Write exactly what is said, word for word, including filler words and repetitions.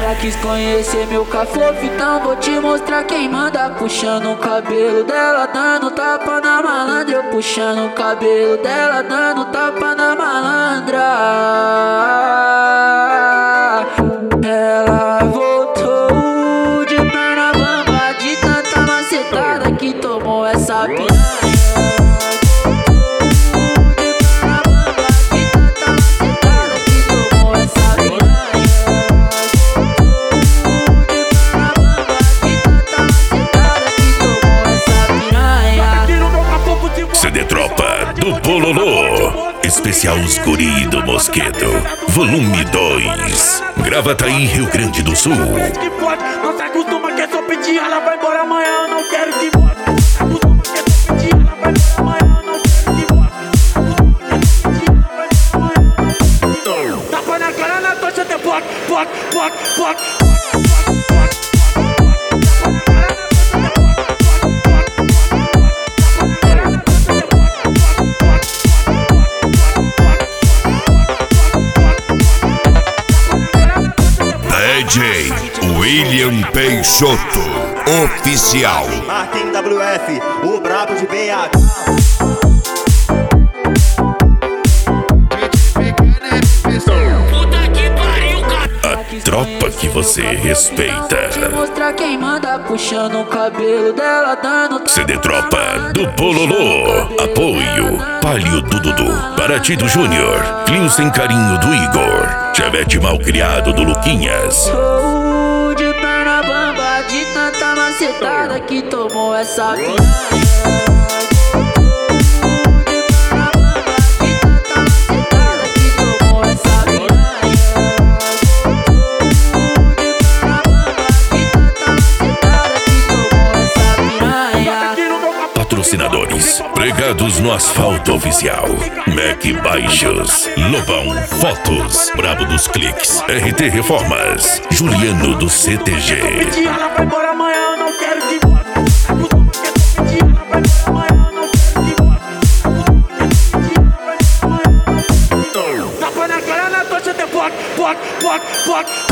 Ela quis conhecer meu cafofo, então vou te mostrar quem manda. Puxando o cabelo dela, dando tapa na malandra. Eu puxando o cabelo dela, dando tapa na malandra. Ela voltou de perna bamba, de tanta macetada que tomou essa piranha. C D Tropa do Bololô, especial Os Guri do Mosquito, volume dois, Gravataí, Rio Grande do Sul. Não se acostuma que é só pedir, ela vai embora amanhã, eu não quero que volte. Se acostuma que é só pedir, ela vai embora amanhã, eu não quero que volte. Se acostuma que é só pedir, ela vai embora amanhã, eu não quero que volte. Tapa na cara, na tocha, até poc, poc, poc, poc. D J William Peixoto, oficial. Martin W F, o brabo de B H. A tropa que você respeita. Vou te mostrar quem manda. Puxando o cabelo dela, dando C D Tropa do Bololô. Apoio Palio do Dudu, Baratido Júnior, Clinho Sem Carinho do Igor, Chevette Malcriado do Luquinhas. Sou de perna bamba, de tanta macetada que tomou essa piranha. Patrocinadores: Pregados no Asfalto Oficial, Mac Baixos, Lobão Fotos, Brabo dos Cliques, R T Reformas, Juliano do C T G. Ela vai embora amanhã, eu não quero que volte. Se acostuma que é só pedir, ela vai embora amanhã, eu não quero que volte. Se acostuma que é só pedir, ela vai embora amanhã, eu não quero que volte. Tapa na cara, na tocha, até poc, poc, poc, poc.